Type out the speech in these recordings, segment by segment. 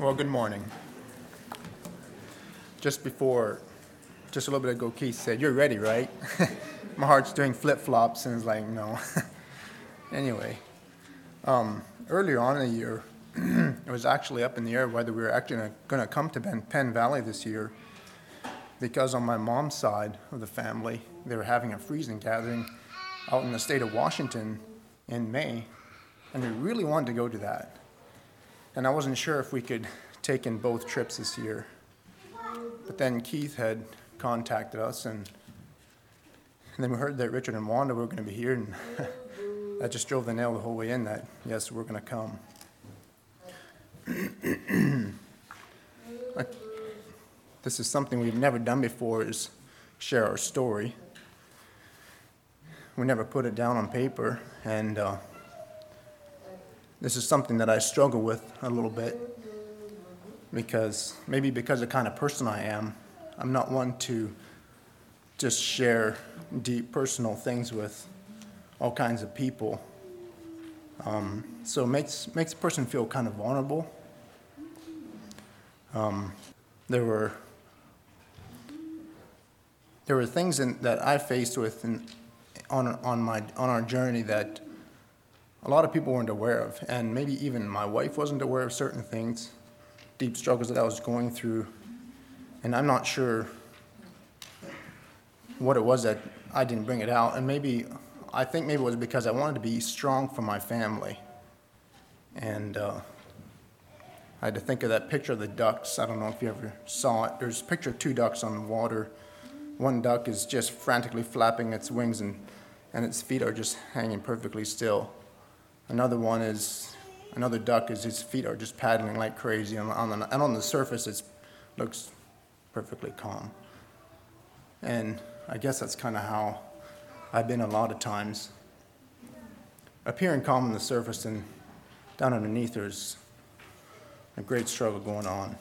Well, good morning. Just a little bit ago, Keith said, "You're ready, right?" My heart's doing flip-flops, and it's like, no. Anyway, earlier on in the year, it was actually up in the air whether we were actually going to come to Penn Valley this year, because on my mom's side of the family, they were having a freezing gathering out in the state of Washington in May, and we really wanted to go to that. And I wasn't sure if we could take in both trips this year. But then Keith had contacted us, and then we heard that Richard and Wanda were going to be here, and that just drove the nail the whole way in that, yes, we're going to come. This is something we've never done before, is share our story. We never put it down on paper, and this is something that I struggle with a little bit, because of the kind of person I am. I'm not one to just share deep personal things with all kinds of people. So it makes a person feel kind of vulnerable. There were things that I faced with on our journey that a lot of people weren't aware of, and maybe even my wife wasn't aware of certain things, deep struggles that I was going through, and I'm not sure what it was that I didn't bring it out, and I think maybe it was because I wanted to be strong for my family, and I had to think of that picture of the ducks. I don't know if you ever saw it. There's a picture of two ducks on the water. One duck is just frantically flapping its wings, and its feet are just hanging perfectly still. Another duck his feet are just paddling like crazy, and on the surface it looks perfectly calm. And I guess that's kind of how I've been a lot of times. Appearing calm on the surface, and down underneath there's a great struggle going on.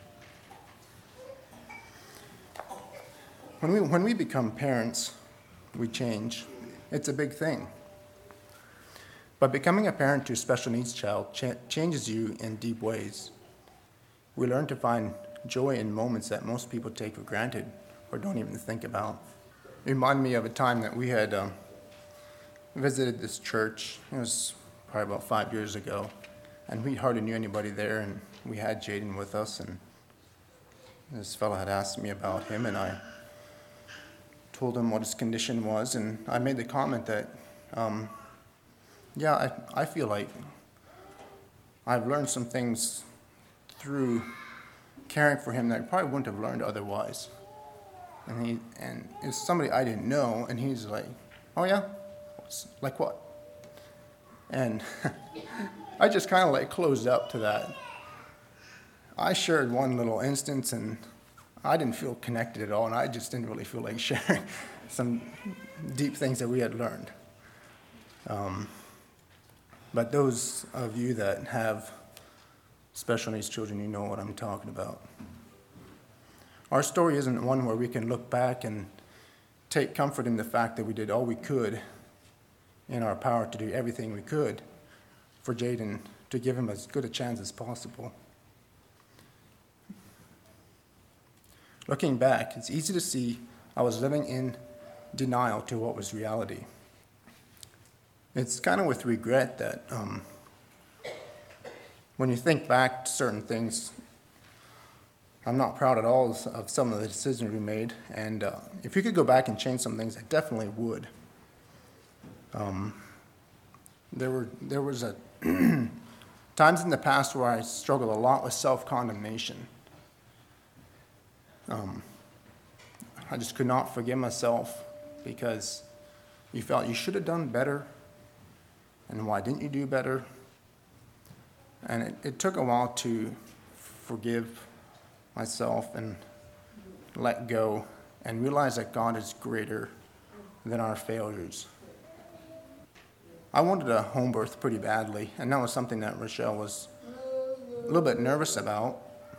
When we become parents, we change. It's a big thing. But becoming a parent to a special needs child changes you in deep ways. We learn to find joy in moments that most people take for granted or don't even think about. It reminded me of a time that we had visited this church. It was probably about 5 years ago, and we hardly knew anybody there, and we had Jaden with us, and this fellow had asked me about him, and I told him what his condition was, and I made the comment that I feel like I've learned some things through caring for him that I probably wouldn't have learned otherwise. And it's somebody I didn't know, and he's like, "Oh yeah? Like what?" And I just kind of like closed up to that. I shared one little instance, and I didn't feel connected at all, and I just didn't really feel like sharing some deep things that we had learned. But those of you that have special needs children, you know what I'm talking about. Our story isn't one where we can look back and take comfort in the fact that we did all we could in our power to do everything we could for Jaden, to give him as good a chance as possible. Looking back, it's easy to see I was living in denial to what was reality. It's kind of with regret that when you think back to certain things, I'm not proud at all of some of the decisions we made, and if you could go back and change some things, I definitely would. There was times in the past where I struggled a lot with self-condemnation. I just could not forgive myself because you felt you should have done better, and why didn't you do better? And it took a while to forgive myself and let go and realize that God is greater than our failures. I wanted a home birth pretty badly, and that was something that Rochelle was a little bit nervous about.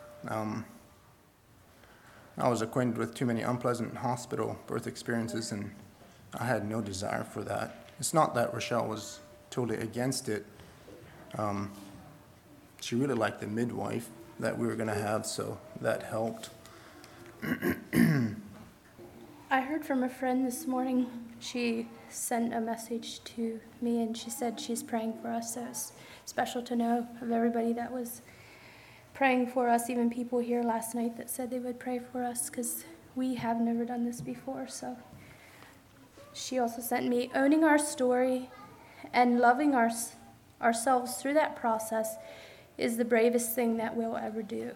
I was acquainted with too many unpleasant hospital birth experiences, and I had no desire for that. It's not that Rochelle was totally against it. she really liked the midwife that we were going to have, so that helped. I heard from a friend this morning. She sent a message to me, and she said she's praying for us. So it's special to know of everybody that was praying for us, even people here last night that said they would pray for us, because we have never done this before. So she also sent me, owning our story and loving ourselves through that process is the bravest thing that we'll ever do.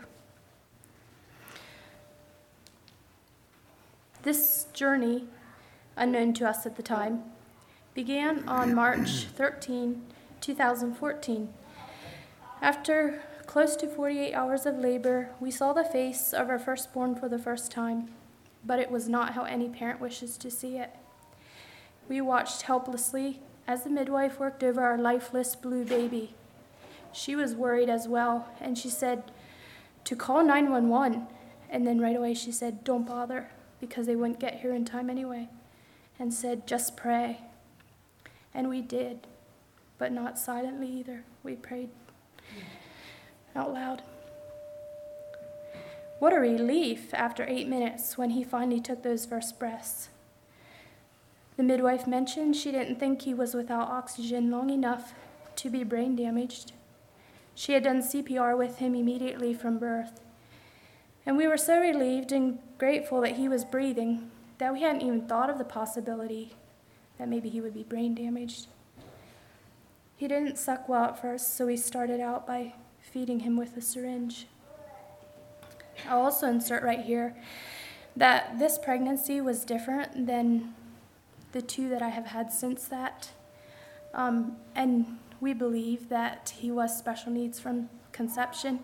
This journey, unknown to us at the time, began on March 13, 2014. After close to 48 hours of labor, we saw the face of our firstborn for the first time, but it was not how any parent wishes to see it. We watched helplessly as the midwife worked over our lifeless blue baby. She was worried as well, and she said to call 911, and then right away she said, don't bother, because they wouldn't get here in time anyway, and said, just pray. And we did, but not silently either. We prayed out loud. What a relief after 8 minutes when he finally took those first breaths. The midwife mentioned she didn't think he was without oxygen long enough to be brain damaged. She had done CPR with him immediately from birth. And we were so relieved and grateful that he was breathing that we hadn't even thought of the possibility that maybe he would be brain damaged. He didn't suck well at first, so we started out by feeding him with a syringe. I'll also insert right here that this pregnancy was different than the 2 that I have had since that. And we believe that he was special needs from conception.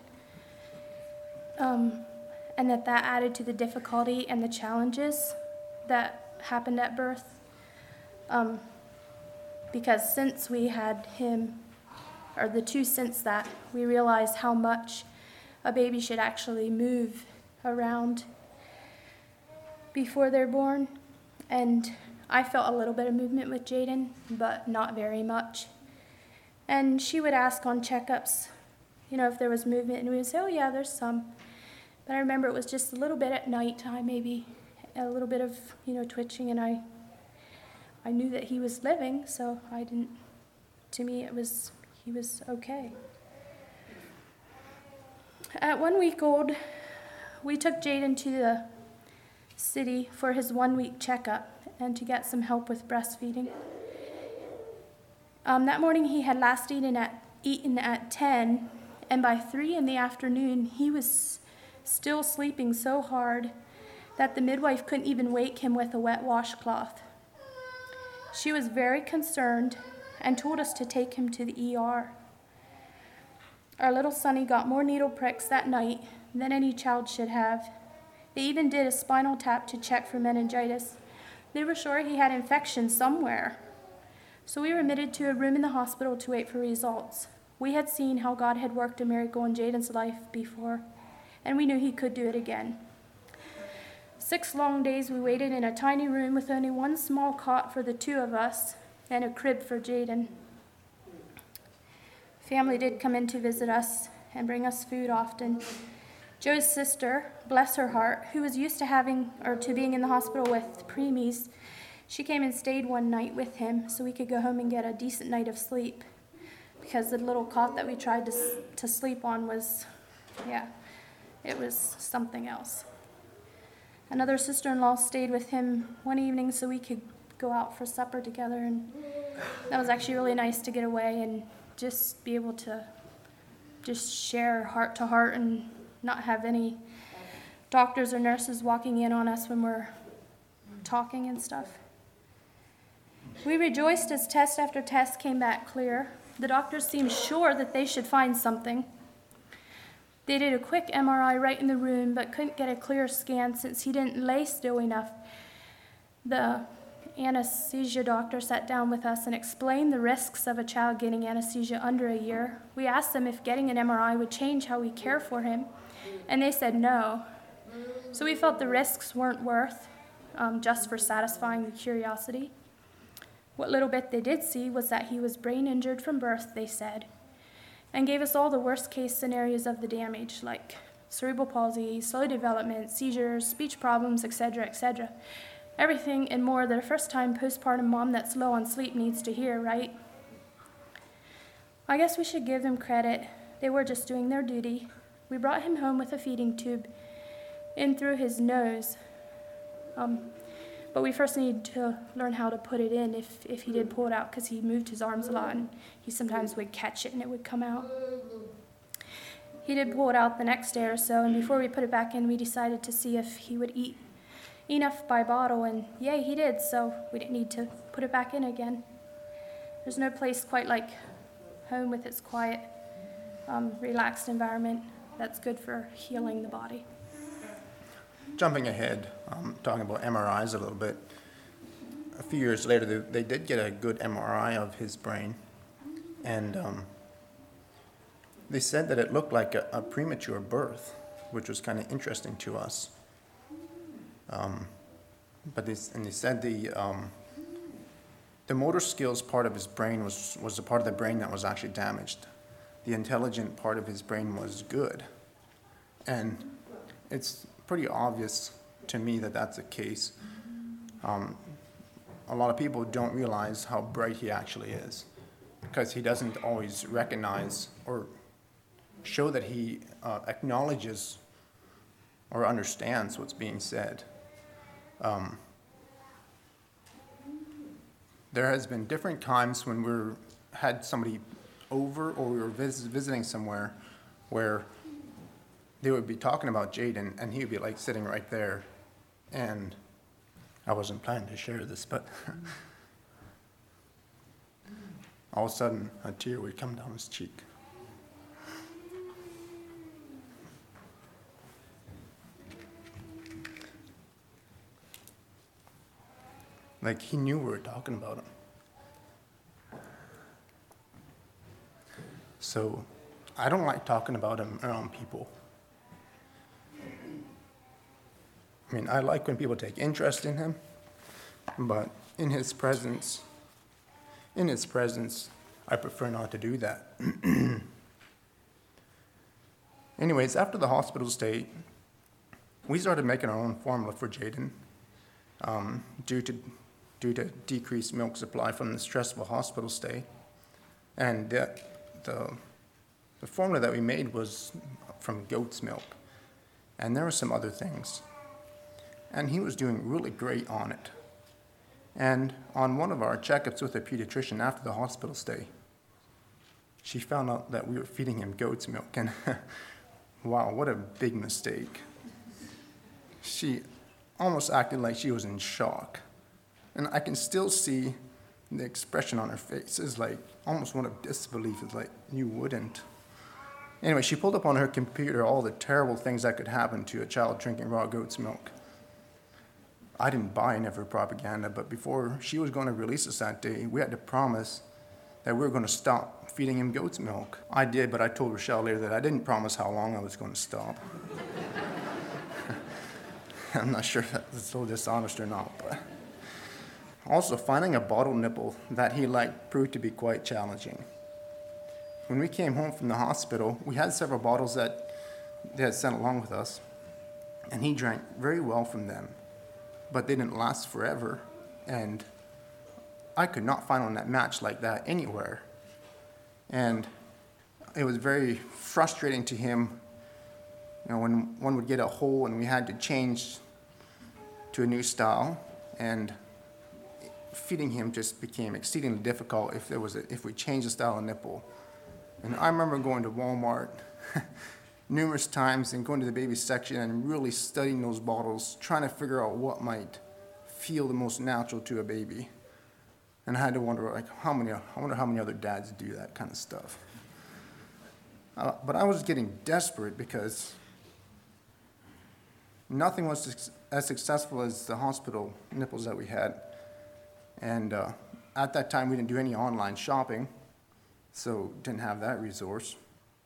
And that added to the difficulty and the challenges that happened at birth. Because since we had him, or the 2 since that, we realized how much a baby should actually move around before they're born. And I felt a little bit of movement with Jaden, but not very much. And she would ask on checkups, if there was movement, and we would say, oh yeah, there's some. But I remember it was just a little bit at nighttime, maybe a little bit of, twitching, and I knew that he was living, so to me he was okay. At 1 week old, we took Jaden to the city for his 1 week checkup and to get some help with breastfeeding. That morning he had last eaten at 10, and by 3 in the afternoon he was still sleeping so hard that the midwife couldn't even wake him with a wet washcloth. She was very concerned and told us to take him to the ER. Our little Sonny got more needle pricks that night than any child should have. They even did a spinal tap to check for meningitis. They were sure he had infection somewhere. So we were admitted to a room in the hospital to wait for results. We had seen how God had worked a miracle in Jaden's life before, and we knew he could do it again. 6 long days we waited in a tiny room with only 1 small cot for the 2 of us and a crib for Jaden. Family did come in to visit us and bring us food often. Joe's sister, bless her heart, who was used to being in the hospital with preemies, she came and stayed one night with him so we could go home and get a decent night of sleep, because the little cot that we tried to sleep on was, it was something else. Another sister-in-law stayed with him one evening so we could go out for supper together, and that was actually really nice to get away and just be able to just share heart to heart and not have any doctors or nurses walking in on us when we're talking and stuff. We rejoiced as test after test came back clear. The doctors seemed sure that they should find something. They did a quick MRI right in the room, but couldn't get a clear scan since he didn't lay still enough. The anesthesia doctor sat down with us and explained the risks of a child getting anesthesia under a year. We asked them if getting an MRI would change how we care for him, and they said no. So we felt the risks weren't worth just for satisfying the curiosity. What little bit they did see was that he was brain injured from birth, they said. and gave us all the worst case scenarios of the damage, like cerebral palsy, slow development, seizures, speech problems, etc., etc. Everything and more that a first-time postpartum mom that's low on sleep needs to hear, right? I guess we should give them credit. They were just doing their duty. We brought him home with a feeding tube in through his nose. But we first needed to learn how to put it in if he did pull it out, because he moved his arms a lot and he sometimes would catch it and it would come out. He did pull it out the next day or so, and before we put it back in, we decided to see if he would eat enough by bottle, and yay, he did, so we didn't need to put it back in again. There's no place quite like home with its quiet, relaxed environment that's good for healing the body. Jumping ahead, talking about MRIs a little bit. A few years later, they did get a good MRI of his brain, and they said that it looked like a premature birth, which was kind of interesting to us. But they said the motor skills part of his brain was the part of the brain that was actually damaged. The intelligent part of his brain was good, and it's pretty obvious to me that that's the case. A lot of people don't realize how bright he actually is, because he doesn't always recognize or show that he acknowledges or understands what's being said. There has been different times when we had somebody over, or we were visiting somewhere where they would be talking about Jaden, and he would be like sitting right there, and I wasn't planning to share this, but all of a sudden a tear would come down his cheek. Like he knew we were talking about him. So I don't like talking about him around people. I mean, I like when people take interest in him, but in his presence, I prefer not to do that. Anyways, after the hospital stay, we started making our own formula for Jaden, due to decreased milk supply from the stressful hospital stay. And the formula that we made was from goat's milk. And there were some other things. And he was doing really great on it. And on one of our checkups with a pediatrician after the hospital stay, she found out that we were feeding him goat's milk. And wow, what a big mistake. She almost acted like she was in shock. And I can still see the expression on her face is like almost one of disbelief. It's like, you wouldn't. Anyway, she pulled up on her computer all the terrible things that could happen to a child drinking raw goat's milk. I didn't buy any of her propaganda, but before she was going to release us that day, we had to promise that we were going to stop feeding him goat's milk. I did, but I told Rochelle later that I didn't promise how long I was going to stop. I'm not sure if that's so dishonest or not, but also finding a bottle nipple that he liked proved to be quite challenging. When we came home from the hospital, we had several bottles that they had sent along with us, and he drank very well from them, but they didn't last forever, and I could not find one that matched like that anywhere. And it was very frustrating to him, when one would get a hole and we had to change to a new style, and feeding him just became exceedingly difficult if we changed the style of nipple. And I remember going to Walmart numerous times and going to the baby section and really studying those bottles, trying to figure out what might feel the most natural to a baby. And I had to wonder, I wonder how many other dads do that kind of stuff. But I was getting desperate because nothing was as successful as the hospital nipples that we had. And at that time, we didn't do any online shopping, so didn't have that resource.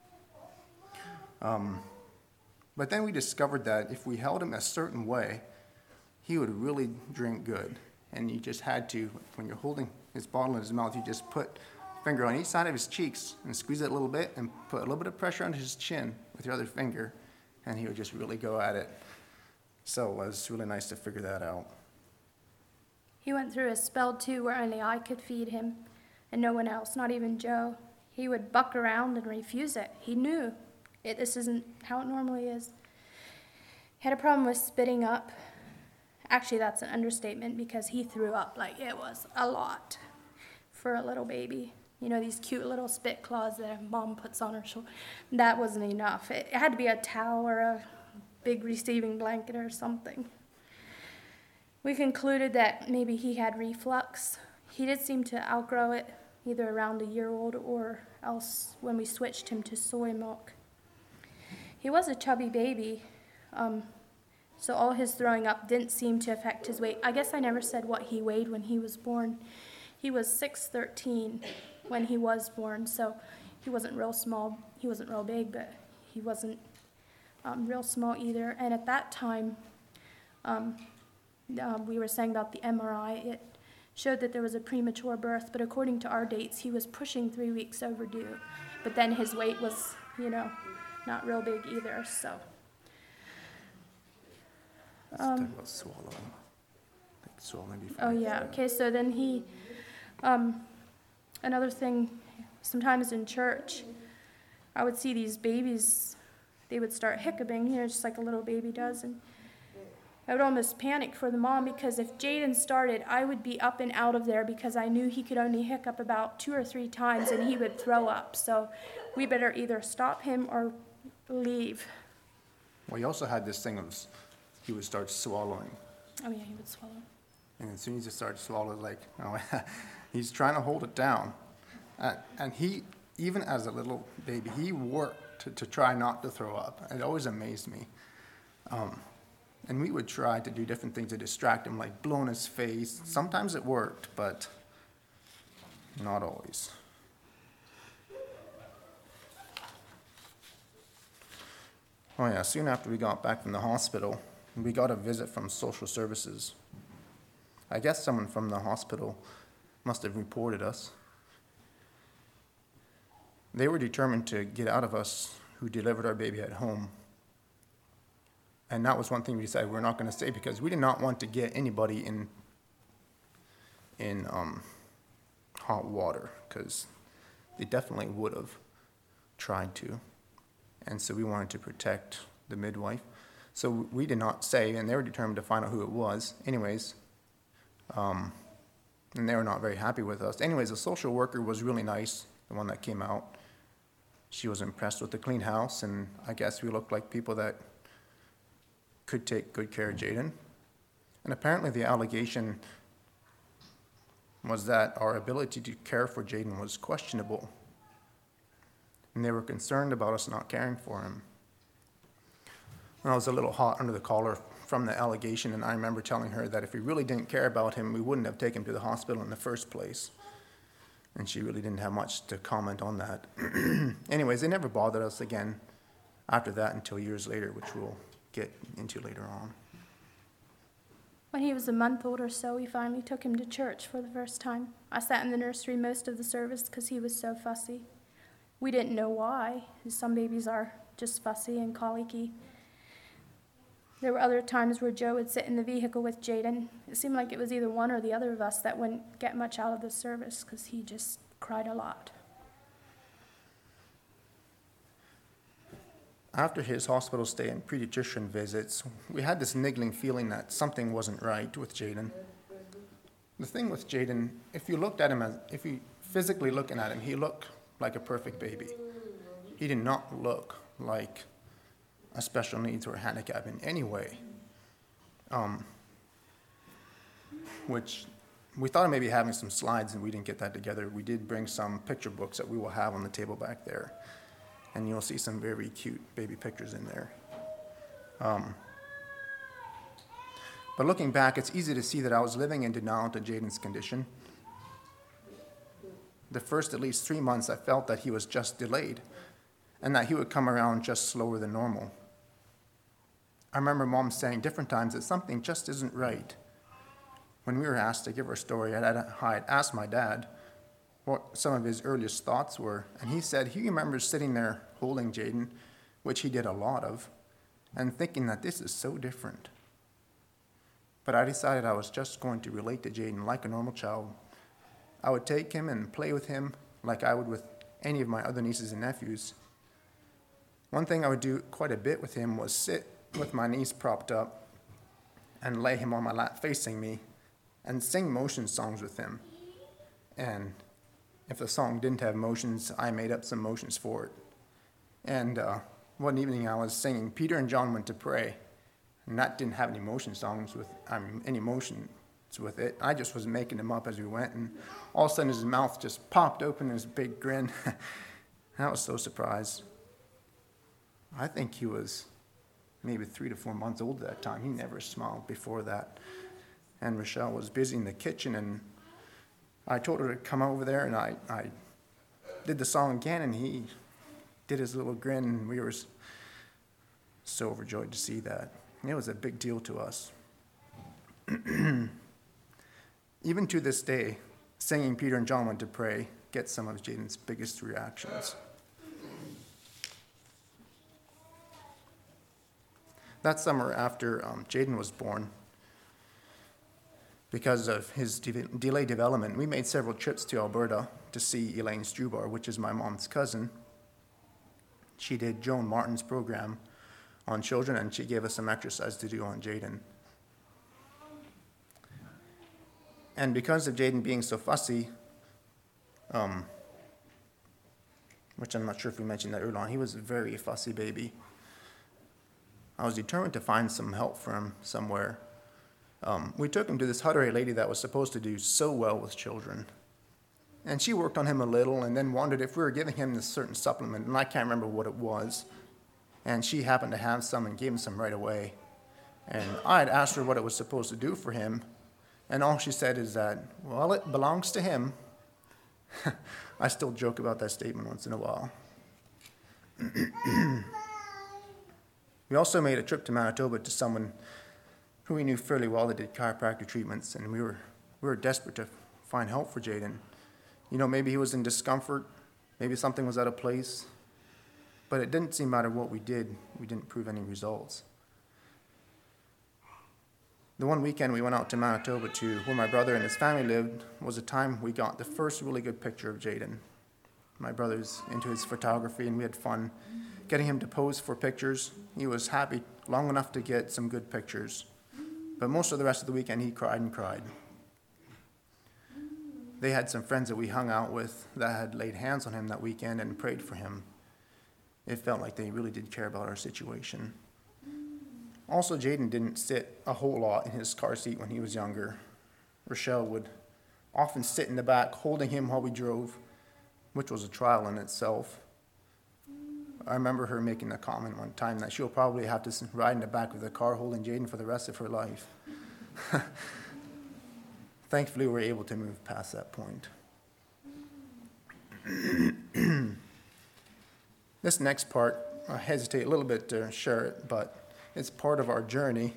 But then we discovered that if we held him a certain way, he would really drink good. And you just had to, when you're holding his bottle in his mouth, you just put finger on each side of his cheeks and squeeze it a little bit and put a little bit of pressure on his chin with your other finger, and he would just really go at it. So it was really nice to figure that out. He went through a spell too where only I could feed him and no one else, not even Joe. He would buck around and refuse it. He knew this isn't how it normally is. He had a problem with spitting up. Actually, that's an understatement because he threw up like it was a lot for a little baby. You know, these cute little spit claws that mom puts on her shoulder. That wasn't enough. It had to be a towel or a big receiving blanket or something. We concluded that maybe he had reflux. He did seem to outgrow it, either around a year old or else when we switched him to soy milk. He was a chubby baby, so all his throwing up didn't seem to affect his weight. I guess I never said what he weighed when he was born. He was 6'13" when he was born, so he wasn't real small. He wasn't real big, but he wasn't real small either. And at that time, we were saying about the MRI, it showed that there was a premature birth, but according to our dates, he was pushing 3 weeks overdue. But then his weight was, not real big either, so. Let's talk about swallowing. Like swallowing before. Oh, yeah. Okay, so then he, another thing, sometimes in church, I would see these babies, they would start hiccuping, just like a little baby does, and I would almost panic for the mom because if Jaden started, I would be up and out of there because I knew he could only hiccup about 2 or 3 times and he would throw up. So we better either stop him or leave. Well, he also had this thing of he would start swallowing. Oh, yeah, he would swallow. And as soon as he started swallowing, he's trying to hold it down. And he, even as a little baby, he worked to try not to throw up. It always amazed me. And we would try to do different things to distract him, like blow in his face. Sometimes it worked, but not always. Oh yeah, soon after we got back from the hospital, we got a visit from social services. I guess someone from the hospital must have reported us. They were determined to get out of us who delivered our baby at home. And that was one thing we decided we're not going to say because we did not want to get anybody in hot water because they definitely would have tried to. And so we wanted to protect the midwife. So we did not say, and they were determined to find out who it was. Anyways, and they were not very happy with us. Anyways, the social worker was really nice, the one that came out. She was impressed with the clean house, and I guess we looked like people that could take good care of Jaden. And apparently the allegation was that our ability to care for Jaden was questionable. And they were concerned about us not caring for him. And I was a little hot under the collar from the allegation, and I remember telling her that if we really didn't care about him, we wouldn't have taken him to the hospital in the first place. And she really didn't have much to comment on that. Anyways, they never bothered us again after that until years later, which we'll get into later on. When he was a month old or so, we finally took him to church for the first time. I sat in the nursery most of the service because he was so fussy. We didn't know why. Some babies are just fussy and colicky. There were other times where Joe would sit in the vehicle with Jaden. It seemed like it was either one or the other of us that wouldn't get much out of the service because he just cried a lot. After his hospital stay and pediatrician visits, we had this niggling feeling that something wasn't right with Jaden. The thing with Jaden, if you physically looking at him, he looked like a perfect baby. He did not look like a special needs or handicap in any way. Which we thought of maybe having some slides, and we didn't get that together. We did bring some picture books that we will have on the table back there. And you'll see some very cute baby pictures in there. But looking back, it's easy to see that I was living in denial to Jaden's condition. The first at least 3 months, I felt that he was just delayed and that he would come around just slower than normal. I remember Mom saying different times that something just isn't right. When we were asked to give our story, I had asked my dad, what some of his earliest thoughts were. And he said he remembers sitting there holding Jaden, which he did a lot of, and thinking that this is so different. But I decided I was just going to relate to Jaden like a normal child. I would take him and play with him like I would with any of my other nieces and nephews. One thing I would do quite a bit with him was sit with my knees propped up and lay him on my lap facing me and sing motion songs with him. And if the song didn't have motions, I made up some motions for it. And one evening I was singing Peter and John Went to Pray, and that didn't have any motions with it. I just was making them up as we went, and all of a sudden his mouth just popped open in his big grin. I was so surprised. I think he was maybe 3 to 4 months old at that time. He never smiled before that. And Rochelle was busy in the kitchen, and I told her to come over there, and I did the song again, and he did his little grin, and we were so overjoyed to see that. It was a big deal to us. Even to this day, singing Peter and John Went to Pray gets some of Jaden's biggest reactions. That summer after Jaden was born, because of his delayed development, we made several trips to Alberta to see Elaine Strubar, which is my mom's cousin. She did Joan Martin's program on children, and she gave us some exercise to do on Jaden. And because of Jaden being so fussy, which I'm not sure if we mentioned that earlier on, he was a very fussy baby. I was determined to find some help for him somewhere. We took him to this Hutterite lady that was supposed to do so well with children. And she worked on him a little and then wondered if we were giving him this certain supplement, and I can't remember what it was. And she happened to have some and gave him some right away. And I had asked her what it was supposed to do for him, and all she said is that, well, it belongs to him. I still joke about that statement once in a while. We also made a trip to Manitoba to someone who we knew fairly well that did chiropractic treatments, and we were desperate to find help for Jaden. You know, maybe he was in discomfort, maybe something was out of place, but it didn't seem matter what we didn't prove any results. The one weekend we went out to Manitoba to where my brother and his family lived was a time we got the first really good picture of Jaden. My brother's into his photography, and we had fun getting him to pose for pictures. He was happy long enough to get some good pictures, but most of the rest of the weekend he cried and cried. They had some friends that we hung out with that had laid hands on him that weekend and prayed for him. It felt like they really did care about our situation. Also, Jaden didn't sit a whole lot in his car seat when he was younger. Rochelle would often sit in the back holding him while we drove, which was a trial in itself. I remember her making a comment one time that she'll probably have to ride in the back of the car holding Jaden for the rest of her life. Thankfully, we were able to move past that point. This next part, I hesitate a little bit to share it, but it's part of our journey.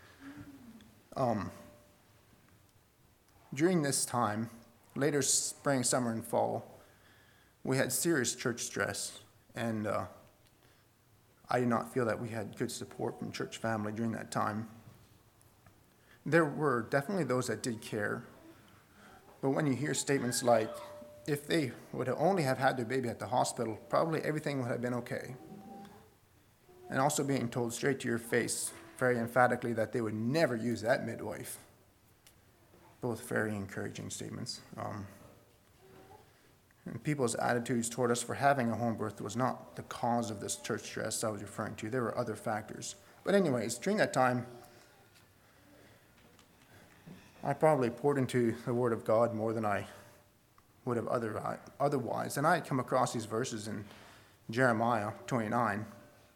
During this time, later spring, summer, and fall, we had serious church stress, and I did not feel that we had good support from church family during that time. There were definitely those that did care, but when you hear statements like, if they would have only have had their baby at the hospital, probably everything would have been okay. And also being told straight to your face, very emphatically, that they would never use that midwife. Both very encouraging statements. And people's attitudes toward us for having a home birth was not the cause of this church stress I was referring to. There were other factors. But anyways, during that time, I probably poured into the Word of God more than I would have otherwise. And I had come across these verses in Jeremiah 29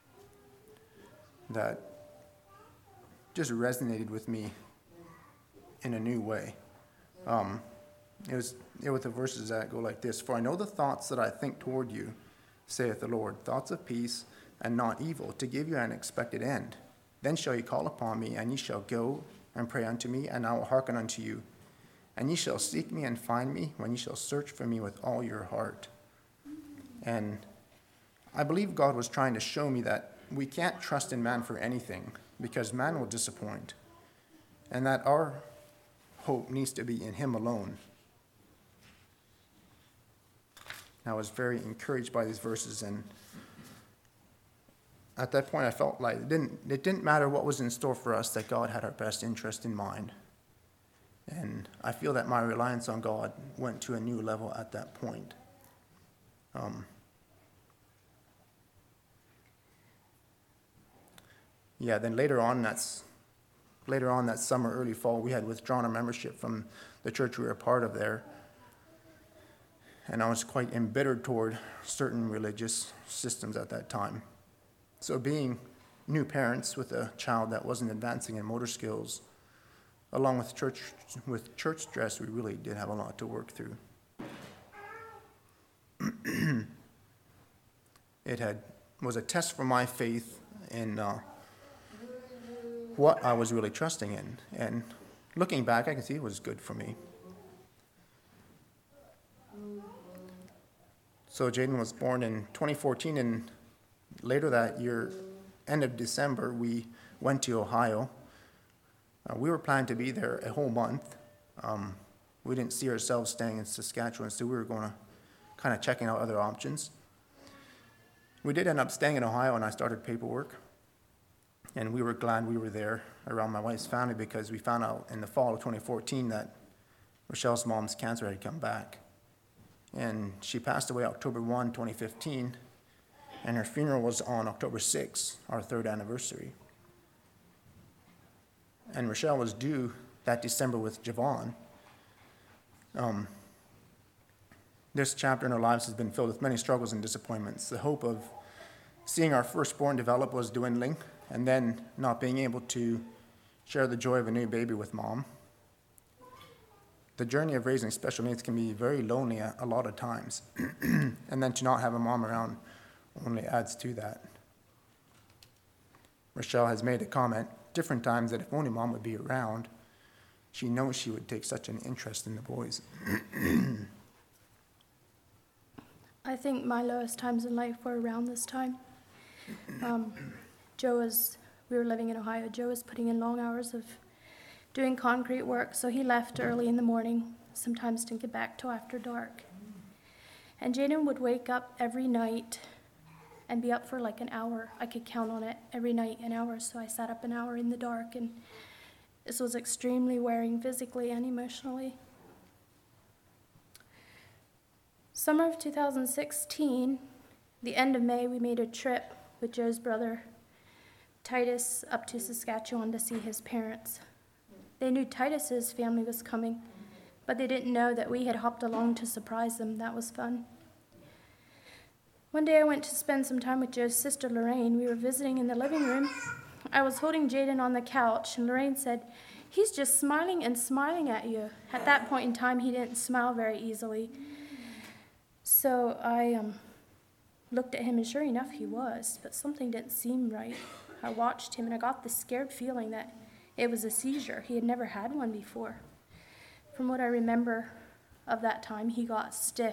that just resonated with me in a new way. It was the verses that go like this: For I know the thoughts that I think toward you, saith the Lord, thoughts of peace and not evil, to give you an expected end. Then shall ye call upon me, and ye shall go and pray unto me, and I will hearken unto you. And ye shall seek me and find me when ye shall search for me with all your heart. And I believe God was trying to show me that we can't trust in man for anything because man will disappoint. And that our hope needs to be in him alone. I was very encouraged by these verses, and at that point I felt like it didn't matter what was in store for us, that God had our best interest in mind. And I feel that my reliance on God went to a new level at that point. Then later on that summer, early fall, we had withdrawn our membership from the church we were a part of there. And I was quite embittered toward certain religious systems at that time. So being new parents with a child that wasn't advancing in motor skills, along with church stress, we really did have a lot to work through. It was a test for my faith in what I was really trusting in. And looking back, I can see it was good for me. So Jaden was born in 2014, and later that year, end of December, we went to Ohio. We were planning to be there a whole month. We didn't see ourselves staying in Saskatchewan, so we were going to kind of checking out other options. We did end up staying in Ohio, and I started paperwork. And we were glad we were there around my wife's family because we found out in the fall of 2014 that Rochelle's mom's cancer had come back. And she passed away October 1, 2015, and her funeral was on October 6, our third anniversary. And Rochelle was due that December with Javon. This chapter in our lives has been filled with many struggles and disappointments. The hope of seeing our firstborn develop was dwindling, and then not being able to share the joy of a new baby with mom. The journey of raising special needs can be very lonely a lot of times, and then to not have a mom around only adds to that. Rochelle has made a comment different times that if only mom would be around, she knows she would take such an interest in the boys. I think my lowest times in life were around this time. We were living in Ohio. Joe was putting in long hours of doing concrete work, so he left early in the morning, sometimes didn't get back till after dark. And Jaden would wake up every night and be up for like an hour. I could count on it every night, an hour, so I sat up an hour in the dark, and this was extremely wearing physically and emotionally. Summer of 2016, the end of May, we made a trip with Joe's brother, Titus, up to Saskatchewan to see his parents. They knew Titus's family was coming, but they didn't know that we had hopped along to surprise them. That was fun. One day I went to spend some time with Joe's sister, Lorraine. We were visiting in the living room. I was holding Jaden on the couch, and Lorraine said, "He's just smiling and smiling at you." At that point in time, he didn't smile very easily. So I looked at him, and sure enough, he was, but something didn't seem right. I watched him, and I got this scared feeling that it was a seizure. He had never had one before. From what I remember of that time, he got stiff.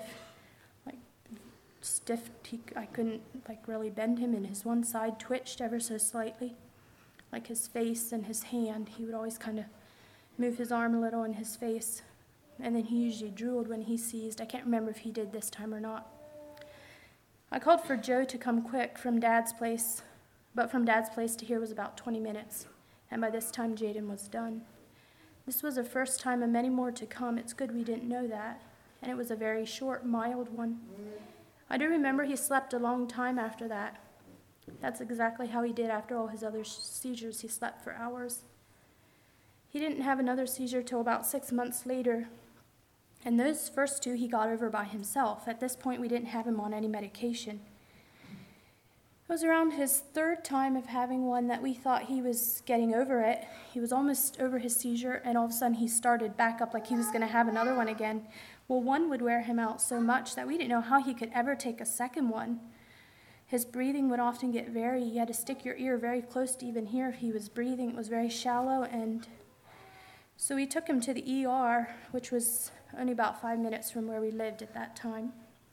I couldn't really bend him, and his one side twitched ever so slightly. Like his face and his hand, he would always kind of move his arm a little in his face. And then he usually drooled when he seized. I can't remember if he did this time or not. I called for Joe to come quick from Dad's place, but from Dad's place to here was about 20 minutes. And by this time, Jaden was done. This was the first time of many more to come. It's good we didn't know that. And it was a very short, mild one. I do remember he slept a long time after that. That's exactly how he did after all his other seizures. He slept for hours. He didn't have another seizure till about 6 months later. And those first two he got over by himself. At this point, we didn't have him on any medication. It was around his third time of having one that we thought he was getting over it. He was almost over his seizure, and all of a sudden he started back up like he was going to have another one again. Well, one would wear him out so much that we didn't know how he could ever take a second one. His breathing would often get you had to stick your ear very close to even hear if he was breathing. It was very shallow, and So we took him to the ER, which was only about 5 minutes from where we lived at that time.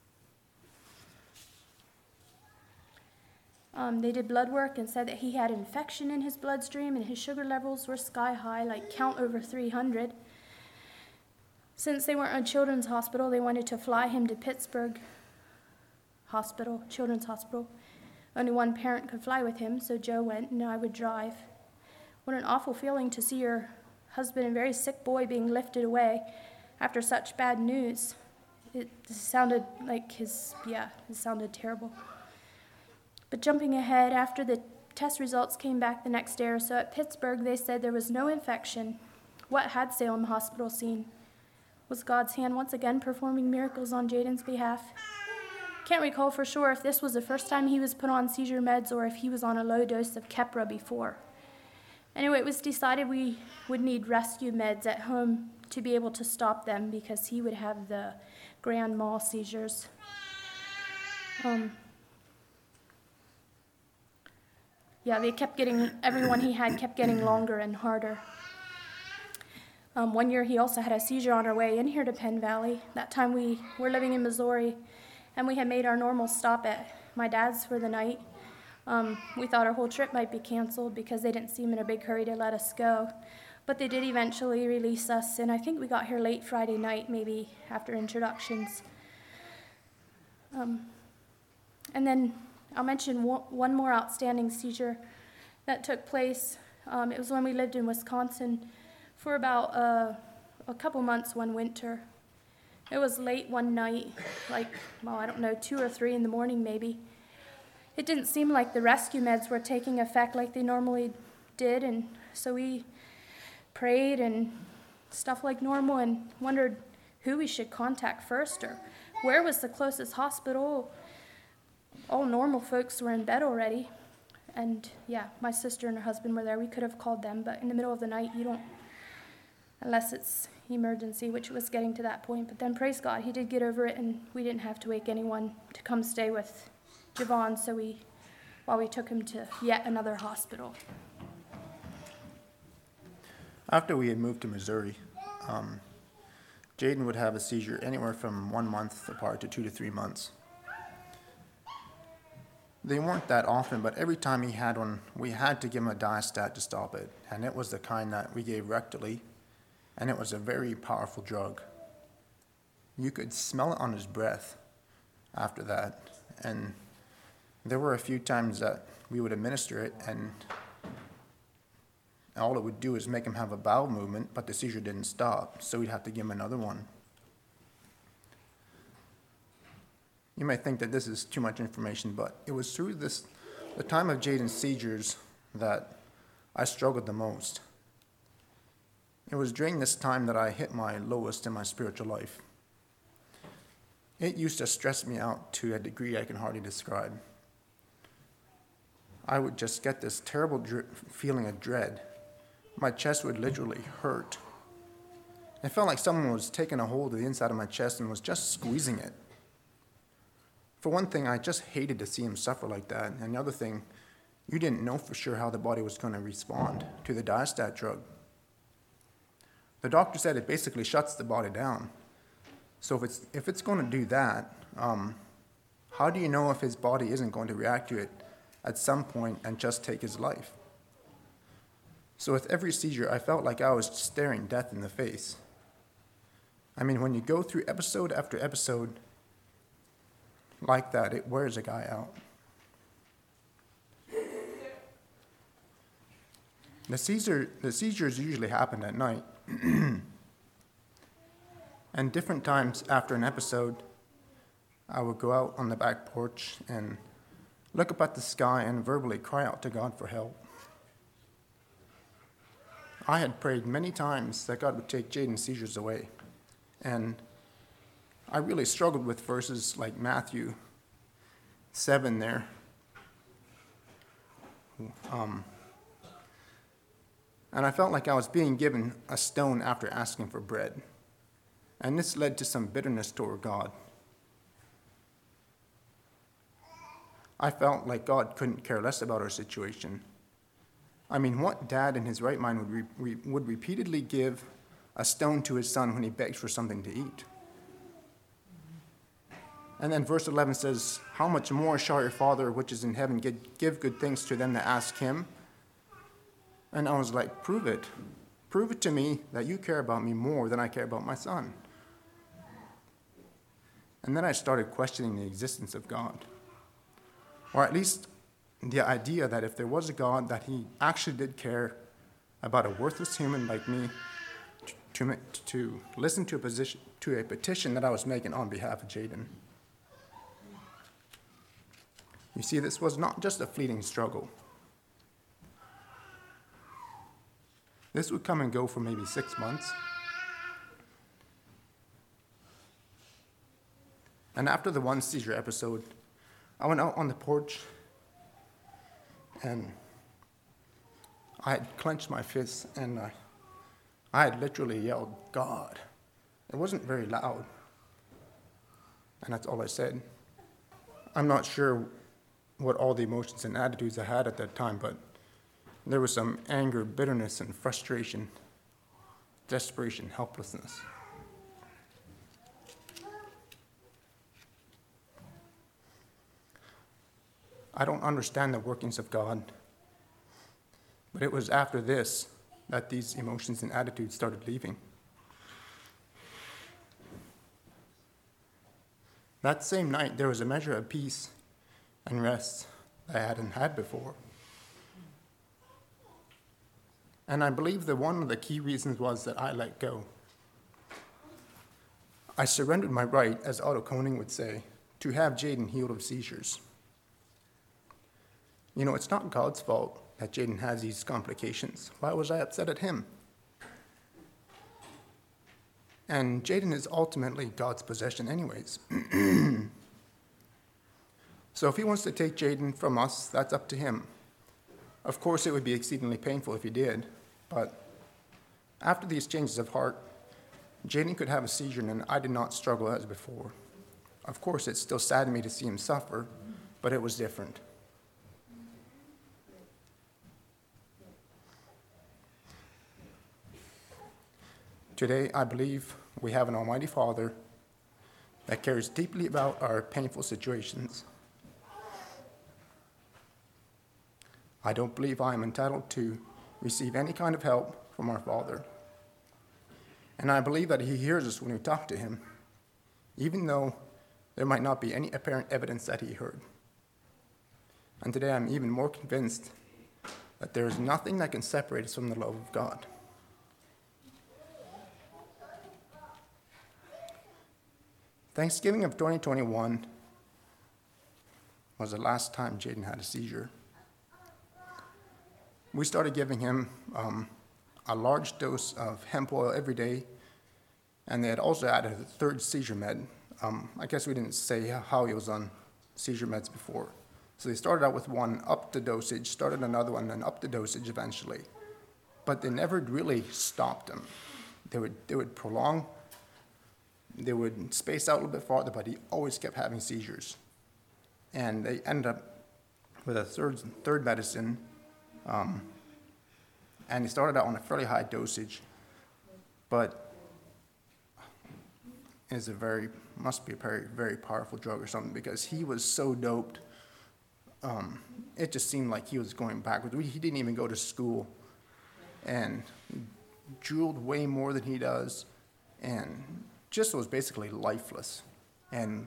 They did blood work and said that he had infection in his bloodstream and his sugar levels were sky high, like count over 300. Since they weren't a children's hospital, they wanted to fly him to Pittsburgh Hospital, Children's Hospital. Only one parent could fly with him, so Joe went and I would drive. What an awful feeling to see your husband and very sick boy being lifted away after such bad news. It sounded like it sounded terrible. But jumping ahead, after the test results came back the next day or so at Pittsburgh, they said there was no infection. What had Salem Hospital seen? Was God's hand once again performing miracles on Jaden's behalf? Can't recall for sure if this was the first time he was put on seizure meds or if he was on a low dose of Keppra before. Anyway, it was decided we would need rescue meds at home to be able to stop them because he would have the grand mal seizures. Everyone he had kept getting longer and harder. One year he also had a seizure on our way in here to Penn Valley. That time we were living in Missouri, and we had made our normal stop at my dad's for the night. We thought our whole trip might be canceled because they didn't seem in a big hurry to let us go. But they did eventually release us, and I think we got here late Friday night, maybe after introductions. And then I'll mention one more outstanding seizure that took place. It was when we lived in Wisconsin for about a couple months one winter. It was late one night, 2 or 3 in the morning maybe. It didn't seem like the rescue meds were taking effect like they normally did, and so we prayed and stuff like normal and wondered who we should contact first or where was the closest hospital. All normal folks were in bed already, and my sister and her husband were there. We could have called them, but in the middle of the night, you don't, unless it's emergency, which was getting to that point. But then, praise God, he did get over it, and we didn't have to wake anyone to come stay with Javon, while we took him to yet another hospital. After we had moved to Missouri, Jaden would have a seizure anywhere from 1 month apart to 2 to 3 months. They weren't that often, but every time he had one, we had to give him a Diastat to stop it, and it was the kind that we gave rectally, and it was a very powerful drug. You could smell it on his breath after that, and there were a few times that we would administer it, and all it would do is make him have a bowel movement, but the seizure didn't stop, so we'd have to give him another one. You may think that this is too much information, but it was through the time of Jaden's seizures that I struggled the most. It was during this time that I hit my lowest in my spiritual life. It used to stress me out to a degree I can hardly describe. I would just get this terrible feeling of dread. My chest would literally hurt. It felt like someone was taking a hold of the inside of my chest and was just squeezing it. For one thing, I just hated to see him suffer like that. And the other thing, you didn't know for sure how the body was going to respond to the Diastat drug. The doctor said it basically shuts the body down. So if it's going to do that, how do you know if his body isn't going to react to it at some point and just take his life? So with every seizure, I felt like I was staring death in the face. I mean, when you go through episode after episode like that, it wears a guy out. The seizures usually happen at night. And different times after an episode, I would go out on the back porch and look up at the sky and verbally cry out to God for help. I had prayed many times that God would take Jaden's seizures away. And I really struggled with verses like Matthew 7 there. And I felt like I was being given a stone after asking for bread. And this led to some bitterness toward God. I felt like God couldn't care less about our situation. I mean, what dad in his right mind would repeatedly give a stone to his son when he begs for something to eat? And then verse 11 says, how much more shall your Father which is in heaven give good things to them that ask him? And I was like, prove it. Prove it to me that you care about me more than I care about my son. And then I started questioning the existence of God. Or at least the idea that if there was a God, that he actually did care about a worthless human like me to listen to a petition that I was making on behalf of Jaden. You see, this was not just a fleeting struggle. This would come and go for maybe 6 months. And after the one seizure episode, I went out on the porch and I had clenched my fists and I had literally yelled, God. It wasn't very loud. And that's all I said. I'm not sure what all the emotions and attitudes I had at that time, but there was some anger, bitterness, and frustration, desperation, helplessness. I don't understand the workings of God, but it was after this that these emotions and attitudes started leaving. That same night, there was a measure of peace and rest that I hadn't had before. And I believe that one of the key reasons was that I let go. I surrendered my right, as Otto Koning would say, to have Jaden healed of seizures. You know, it's not God's fault that Jaden has these complications. Why was I upset at him? And Jaden is ultimately God's possession anyways. So if he wants to take Jaden from us, that's up to him. Of course, it would be exceedingly painful if he did, but after these changes of heart, Jaden could have a seizure and I did not struggle as before. Of course, it still saddened me to see him suffer, but it was different. Today, I believe we have an Almighty Father that cares deeply about our painful situations. I don't believe I am entitled to receive any kind of help from our Father. And I believe that he hears us when we talk to him, even though there might not be any apparent evidence that he heard. And today I'm even more convinced that there is nothing that can separate us from the love of God. Thanksgiving of 2021 was the last time Jaden had a seizure. We started giving him a large dose of hemp oil every day, and they had also added a third seizure med. I guess we didn't say how he was on seizure meds before. So they started out with one, upped the dosage, started another one, then upped the dosage eventually. But they never really stopped him. They would prolong, they would space out a little bit farther, but he always kept having seizures. And they ended up with a third medicine, and he started out on a fairly high dosage, but must be a very, very powerful drug or something, because he was so doped, it just seemed like he was going backwards. He didn't even go to school, and drooled way more than he does, and just was basically lifeless. And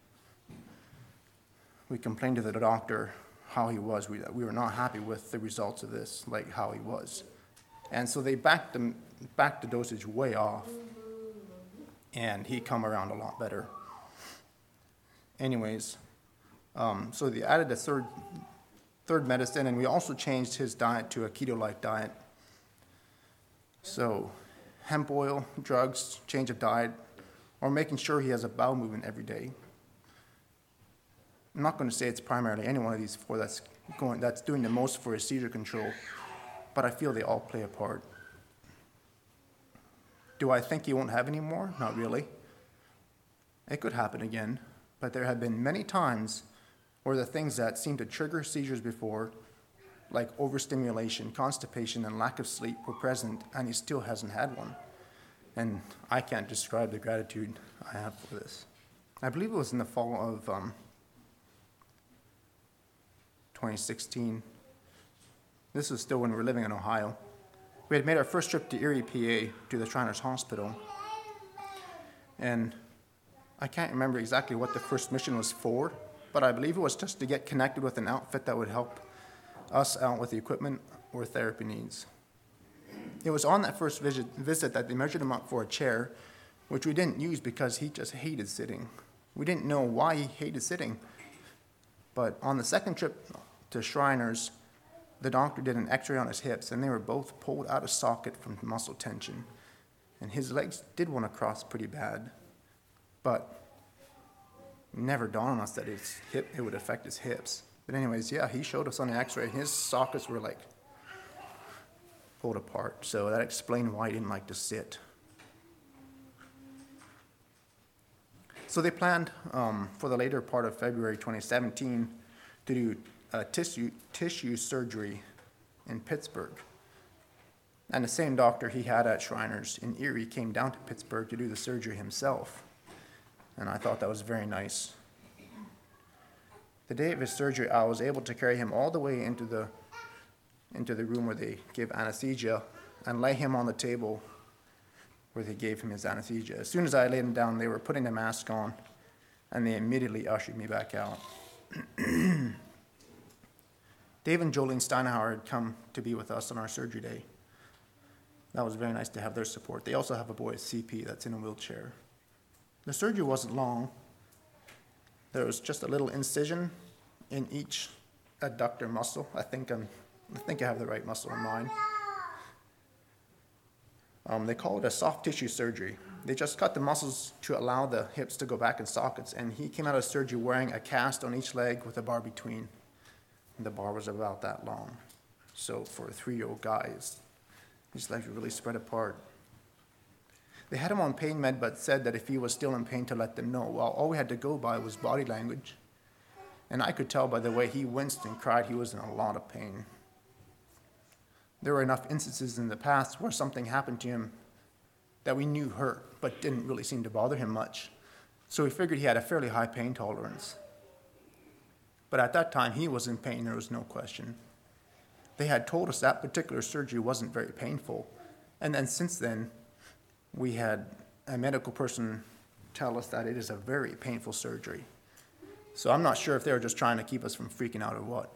we complained to the doctor how he was. We were not happy with the results of this, like how he was. And so they backed the dosage way off, and he come around a lot better. Anyways, so they added a third medicine, and we also changed his diet to a keto-like diet. So hemp oil, drugs, change of diet, or making sure he has a bowel movement every day. I'm not going to say it's primarily any one of these four that's doing the most for his seizure control, but I feel they all play a part. Do I think he won't have any more? Not really. It could happen again, but there have been many times where the things that seemed to trigger seizures before like overstimulation, constipation, and lack of sleep were present, and he still hasn't had one. And I can't describe the gratitude I have for this. I believe it was in the fall of 2016. This was still when we were living in Ohio. We had made our first trip to Erie, PA, to the Shriners Hospital. And I can't remember exactly what the first mission was for, but I believe it was just to get connected with an outfit that would help us out with the equipment or therapy needs. It was on that first visit that they measured him up for a chair, which we didn't use because he just hated sitting. We didn't know why he hated sitting. But on the second trip to Shriners, the doctor did an x-ray on his hips, and they were both pulled out of socket from muscle tension. And his legs did want to cross pretty bad, but it never dawned on us that it would affect his hips. But anyways, yeah, he showed us on the x-ray, and his sockets were like pulled apart. So that explained why he didn't like to sit. So they planned for the later part of February 2017 to do tissue surgery in Pittsburgh. And the same doctor he had at Shriners in Erie came down to Pittsburgh to do the surgery himself. And I thought that was very nice. The day of his surgery, I was able to carry him all the way into the room where they give anesthesia and lay him on the table where they gave him his anesthesia. As soon as I laid him down, they were putting the mask on, and they immediately ushered me back out. Dave and Jolene Steinhauer had come to be with us on our surgery day. That was very nice to have their support. They also have a boy with CP that's in a wheelchair. The surgery wasn't long. There was just a little incision in each adductor muscle. I think I have the right muscle in mind. They call it a soft tissue surgery. They just cut the muscles to allow the hips to go back in sockets, and he came out of surgery wearing a cast on each leg with a bar between. And the bar was about that long. So for a 3-year-old guy, his legs were really spread apart. They had him on pain med, but said that if he was still in pain to let them know. Well, all we had to go by was body language. And I could tell by the way he winced and cried he was in a lot of pain. There were enough instances in the past where something happened to him that we knew hurt, but didn't really seem to bother him much. So we figured he had a fairly high pain tolerance. But at that time, he was in pain, there was no question. They had told us that particular surgery wasn't very painful. And then since then, we had a medical person tell us that it is a very painful surgery. So I'm not sure if they were just trying to keep us from freaking out or what.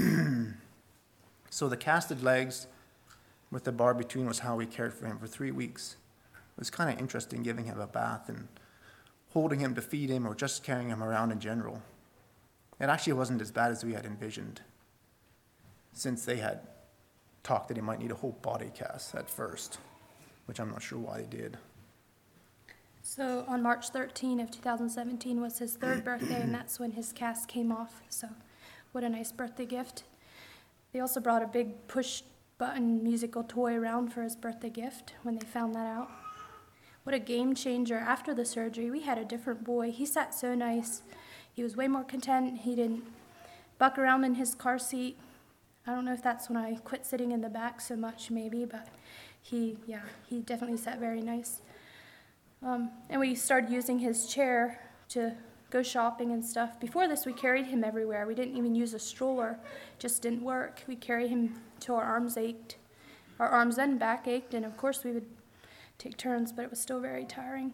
So the casted legs with the bar between was how we cared for him for 3 weeks. It was kind of interesting giving him a bath and holding him to feed him or just carrying him around in general. It actually wasn't as bad as we had envisioned, since they had talked that he might need a whole body cast at first, which I'm not sure why they did. So on March 13 of 2017 was his 3rd birthday, and that's when his cast came off. So what a nice birthday gift. They also brought a big push-button musical toy around for his birthday gift when they found that out. What a game changer. After the surgery, we had a different boy. He sat so nice. He was way more content. He didn't buck around in his car seat. I don't know if that's when I quit sitting in the back so much, maybe, but he definitely sat very nice. And we started using his chair to go shopping and stuff. Before this, we carried him everywhere. We didn't even use a stroller. Just didn't work. We carried him till our arms ached. Our arms and back ached, and of course we would take turns, but it was still very tiring.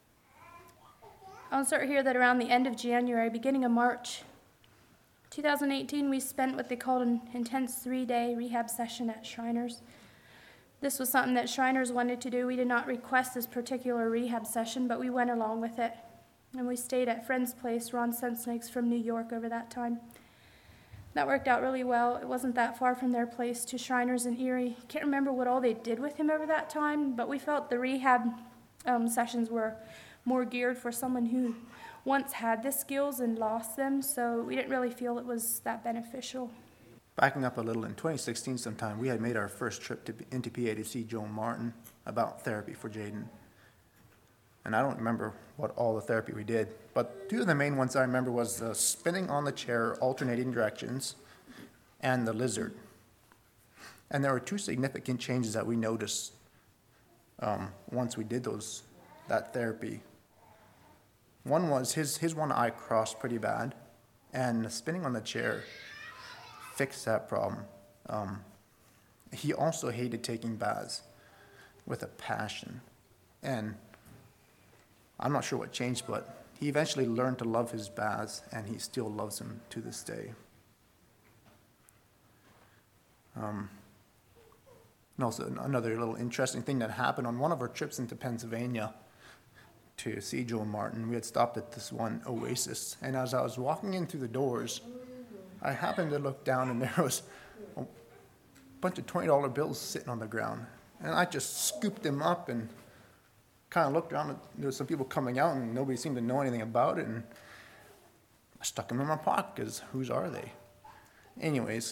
I'll insert here that around the end of January, beginning of March 2018, we spent what they called an intense 3-day rehab session at Shriners. This was something that Shriners wanted to do. We did not request this particular rehab session, but we went along with it. And we stayed at friend's place, Ron Sensnigs from New York, over that time. That worked out really well. It wasn't that far from their place to Shriners in Erie. Can't remember what all they did with him over that time, but we felt the rehab sessions were more geared for someone who once had the skills and lost them, so we didn't really feel it was that beneficial. Backing up a little, in 2016 sometime, we had made our first trip into PA to see Joel Martin about therapy for Jaden. And I don't remember what all the therapy we did, but 2 of the main ones I remember was the spinning on the chair, alternating directions, and the lizard. And there were two significant changes that we noticed once we did that therapy. One was his one eye crossed pretty bad, and spinning on the chair fixed that problem. He also hated taking baths with a passion, and I'm not sure what changed, but he eventually learned to love his baths, and he still loves them to this day. And also another little interesting thing that happened on one of our trips into Pennsylvania to see Joe Martin, we had stopped at this one oasis, and as I was walking in through the doors, I happened to look down, and there was a bunch of $20 bills sitting on the ground, and I just scooped them up and kind of looked around, and there were some people coming out, and nobody seemed to know anything about it, and I stuck them in my pocket, because whose are they? Anyways,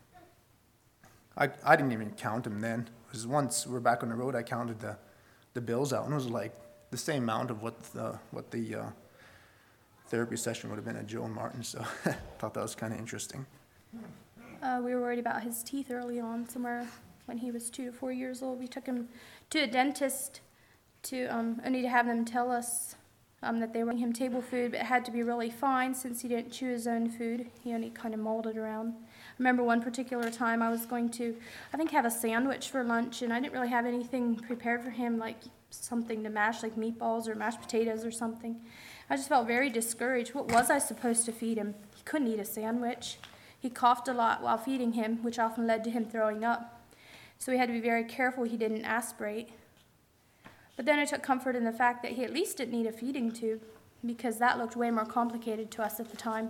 I didn't even count them then, because once we were back on the road, I counted the bills out, and it was like the same amount of what the therapy session would have been at Joe and Martin, so I thought that was kind of interesting. We were worried about his teeth early on, somewhere when he was 2 to 4 years old. We took him to a dentist to only to have them tell us that they were giving him table food, but it had to be really fine since he didn't chew his own food. He only kind of molded around. I remember one particular time I was going to, I think, have a sandwich for lunch, and I didn't really have anything prepared for him, like something to mash, like meatballs or mashed potatoes or something. I just felt very discouraged. What was I supposed to feed him? He couldn't eat a sandwich. He coughed a lot while feeding him, which often led to him throwing up. So we had to be very careful he didn't aspirate. But then I took comfort in the fact that he at least didn't need a feeding tube, because that looked way more complicated to us at the time.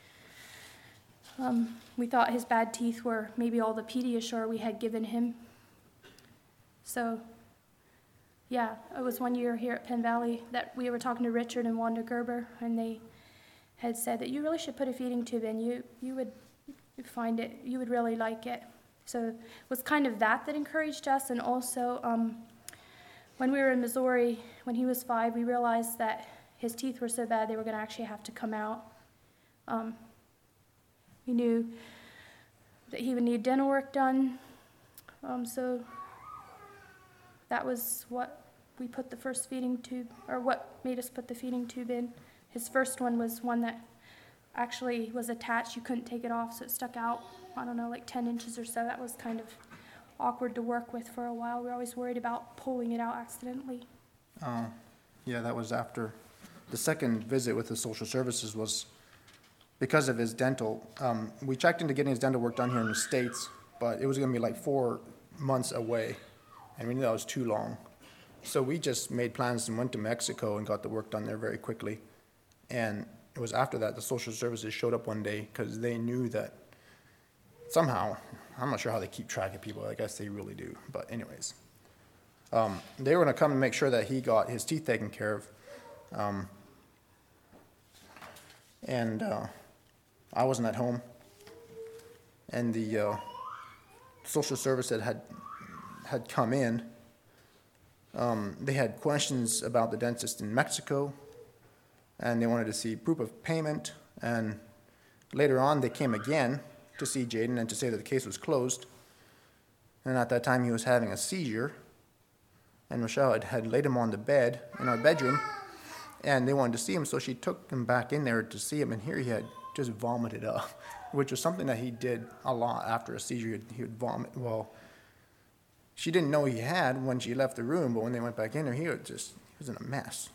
We thought his bad teeth were maybe all the Pediasure we had given him. So, yeah, it was one year here at Penn Valley that we were talking to Richard and Wanda Gerber, and they had said that you really should put a feeding tube in. You would find it, you would really like it. So it was kind of that encouraged us, and also when we were in Missouri, when he was 5, we realized that his teeth were so bad they were going to actually have to come out. We knew that he would need dental work done, so that was what we put the first feeding tube, or what made us put the feeding tube in. His first one was one that actually was attached. You couldn't take it off, so it stuck out, I don't know, like 10 inches or so. That was kind of awkward to work with for a while. We were always worried about pulling it out accidentally. Yeah, that was after the second visit with the social services was because of his dental. We checked into getting his dental work done here in the States, but it was going to be like 4 months away, and we knew that was too long. So we just made plans and went to Mexico and got the work done there very quickly. And it was after that the social services showed up one day because they knew that somehow, I'm not sure how they keep track of people, I guess they really do, but anyways. They were going to come and make sure that he got his teeth taken care of. And I wasn't at home. And the social service that had come in, they had questions about the dentist in Mexico, and they wanted to see proof of payment. And later on, they came again to see Jaden and to say that the case was closed. And at that time, he was having a seizure. And Michelle had laid him on the bed in our bedroom, and they wanted to see him, so she took him back in there to see him, and here he had just vomited up, which was something that he did a lot after a seizure. He would vomit. Well, she didn't know he had when she left the room, but when they went back in there, he was in a mess.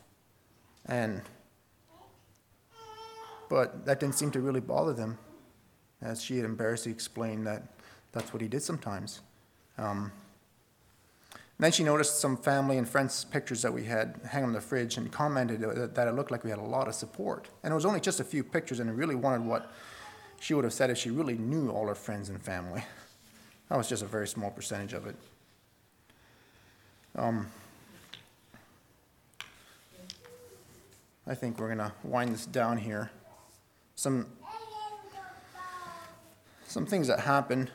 But that didn't seem to really bother them, as she had embarrassingly explained that that's what he did sometimes. Then she noticed some family and friends' pictures that we had hang on the fridge and commented that it looked like we had a lot of support. And it was only just a few pictures, and I really wanted what she would have said if she really knew all her friends and family. That was just a very small percentage of it. I think we're going to wind this down here. Some things that happened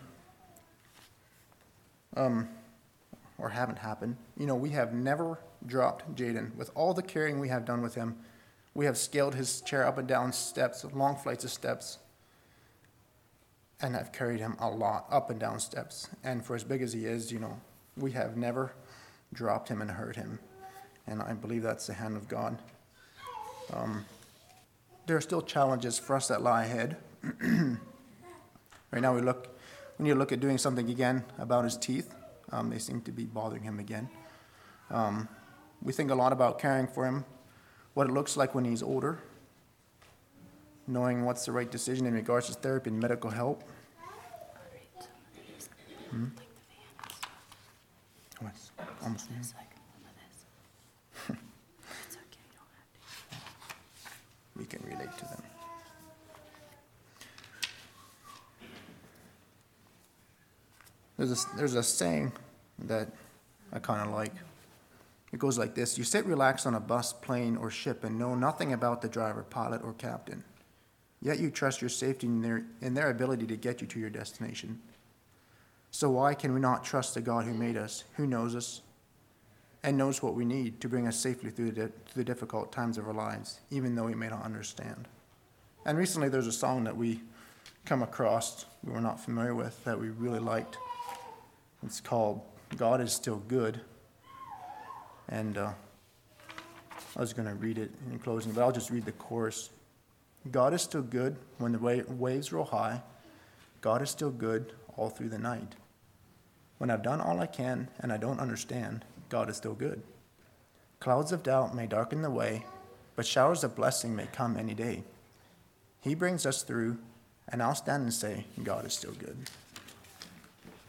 or haven't happened. We have never dropped Jaden. With all the caring we have done with him, we have scaled his chair up and down steps, long flights of steps. and I've carried him a lot up and down steps. And for as big as he is, we have never dropped him and hurt him. And I believe that's the hand of God. There are still challenges for us that lie ahead. Right now we need to look at doing something again about his teeth. They seem to be bothering him again. We think a lot about caring for him, what it looks like when he's older, knowing what's the right decision in regards to therapy and medical help. What's almost new? We can relate to them. There's a saying that I kind of like. It goes like this: you sit relaxed on a bus, plane, or ship and know nothing about the driver, pilot, or captain. Yet you trust your safety in their ability to get you to your destination. So why can we not trust the God who made us, who knows us, and knows what we need to bring us safely through the difficult times of our lives, even though we may not understand? And recently there's a song that we come across, we were not familiar with, that we really liked. It's called God Is Still Good. And I was going to read it in closing, but I'll just read the chorus. God is still good when the waves roll high. God is still good all through the night. When I've done all I can and I don't understand, God is still good. Clouds of doubt may darken the way, but showers of blessing may come any day. He brings us through, and I'll stand and say, God is still good.